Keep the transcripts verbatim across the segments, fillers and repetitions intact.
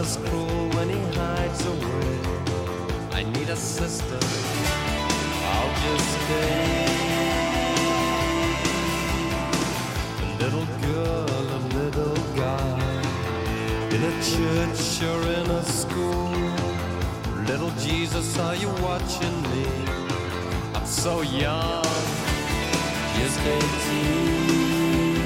is cruel when he hides away. I need a sister, I'll just stay. A little girl, a little guy, in a church or in a school. Little Jesus, are you watching me? I'm so young, just eighteen.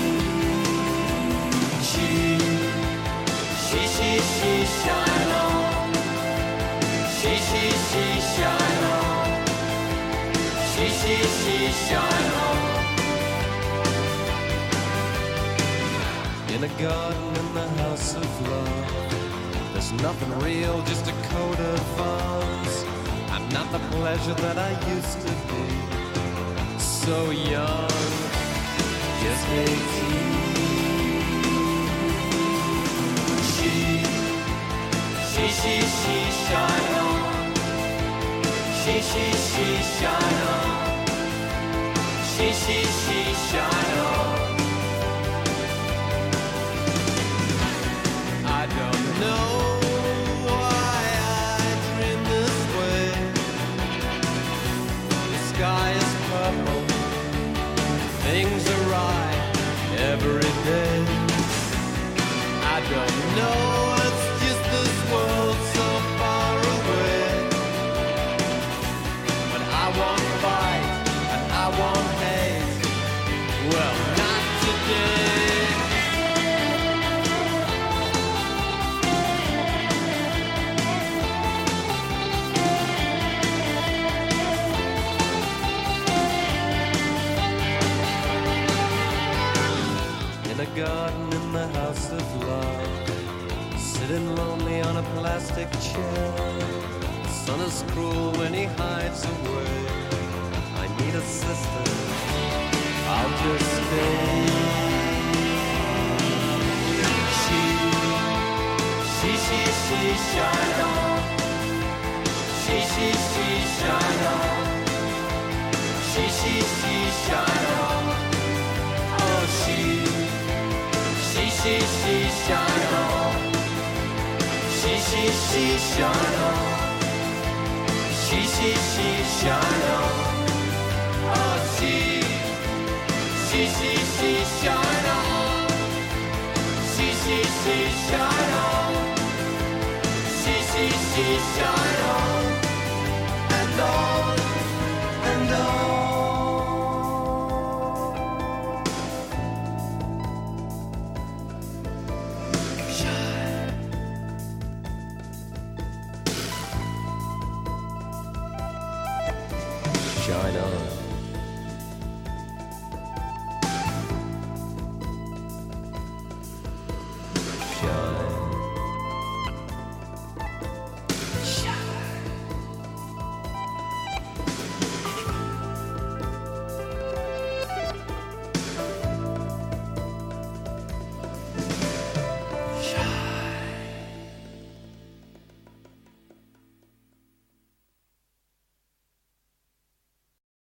She, she, she, she, shine on. She, she, she, shine on. She, she, she, shine on. In a garden in the house of love, there's nothing real, just a coat of arms. I'm not the pleasure that I used to be. So young, just eighteen. She, she, she, she, shine on. She, she, she, shine on. She, she, she, shine on. I don't know why I dream this way. The sky is purple, things are right every day. I don't know, it's just this world so far away. But I won't fight and I won't hate. Well, not today. A garden in the house of love, sitting lonely on a plastic chair. The sun is cruel when he hides away. I need a sister, I'll just stay. She, she, she, she, shine on. She, she, she, shine on. She, she, she, shine on. Oh, she, she, she, she, shine on. She, she, she, shine on. She, she, she, shine on. Oh, she, she, she, she, shine on. She, she, she, shine on. She, she, she, shine on. And on, and on. Shine on.